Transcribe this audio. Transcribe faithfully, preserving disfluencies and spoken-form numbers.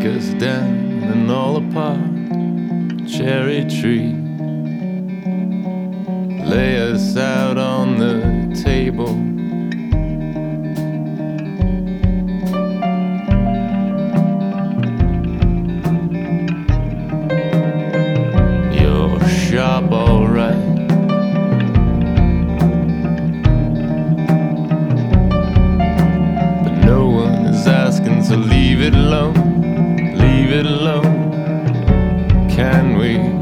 us down and all apart. Cherry tree, lay us out on the table. You're sharp, alright. But no one is asking, so leave it alone, leave it alone. Can we